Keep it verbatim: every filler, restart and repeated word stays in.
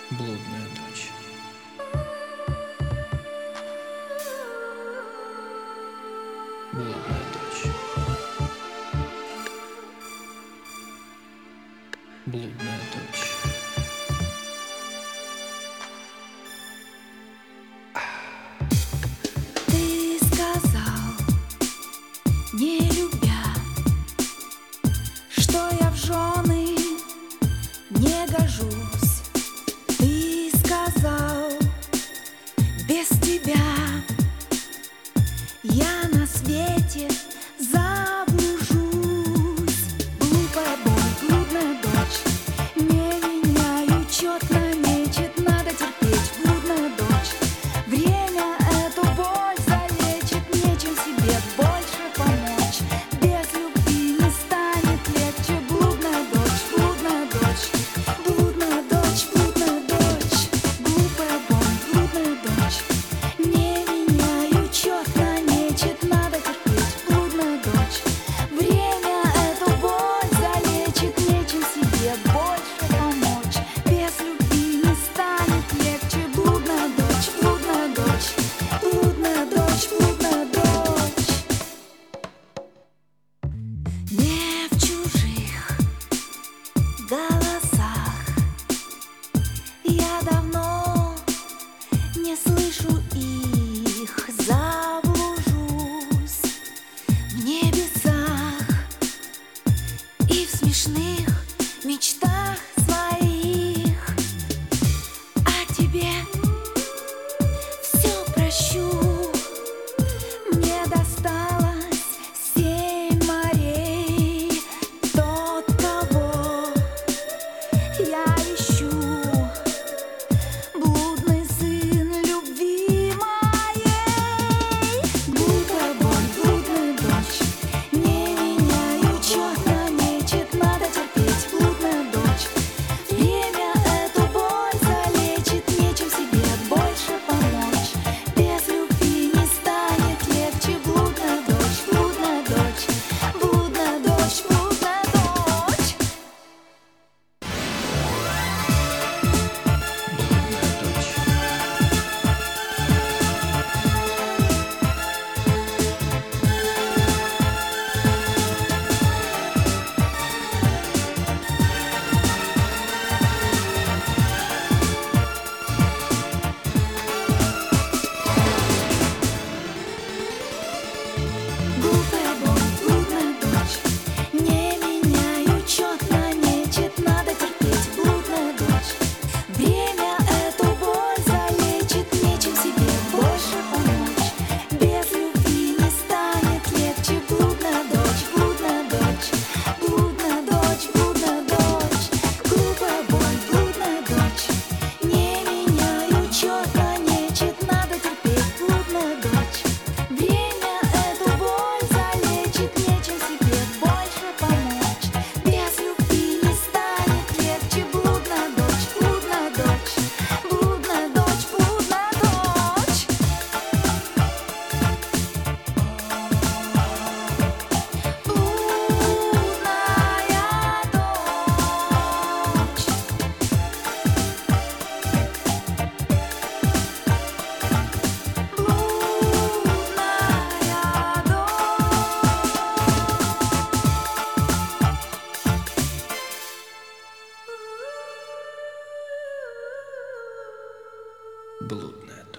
Блудная дочь. Блудная дочь. Блудная дочь. Ты сказал, не любя, что я в жены не гожусь. Ты сказал, без тебя я на свете заблужусь. Глупая боль, блудная дочь, не меняю четно, мечет, надо терпеть. Блудная дочь, время эту боль залечит, нечем себе больше помочь. Без любви не станет легче. Блудная дочь, блудная дочь, блудная дочь, блудная дочь. Глупая боль, блудная дочь, не меняю четно, мечет, надо терпеть. Блудная дочь, время эту боль залечит, нечем себе больше помочь. Без любви не станет легче. Блудная дочь, блудная дочь, блудная дочь, блудная дочь. Не в чужих голосах я давно не слышу их. Заблужусь в небесах и в смешных мечтах своих. А тебе все прощу. Мне досталось семь морей. Тот, кого я ищу, блудный сын любви моей. Глупая боль, блудная дочь, не меняю четно, мечет, надо терпеть. Блудная дочь, время эту боль залечит, нечем себе больше помочь. Без любви не станет легче. Блудная дочь, блудная дочь, блудная дочь, блудная дочь. Глупая боль, блудная дочь, не меняю четно, мечет, надо терпеть. Блудная дочь, время эту боль залечит, нечем себе больше помочь. Без любви не станет легче. Блудная дочь, блудная дочь, блудная дочь, блудная дочь. Глупая боль, блудная дочь, не меняю четно, нечет, надо терпеть. Блудная дочь, время эту боль залечит, нечем себе больше помочь. Без любви не станет легче. Блудная дочь, блудная дочь, блудная дочь, блудная дочь. Блудная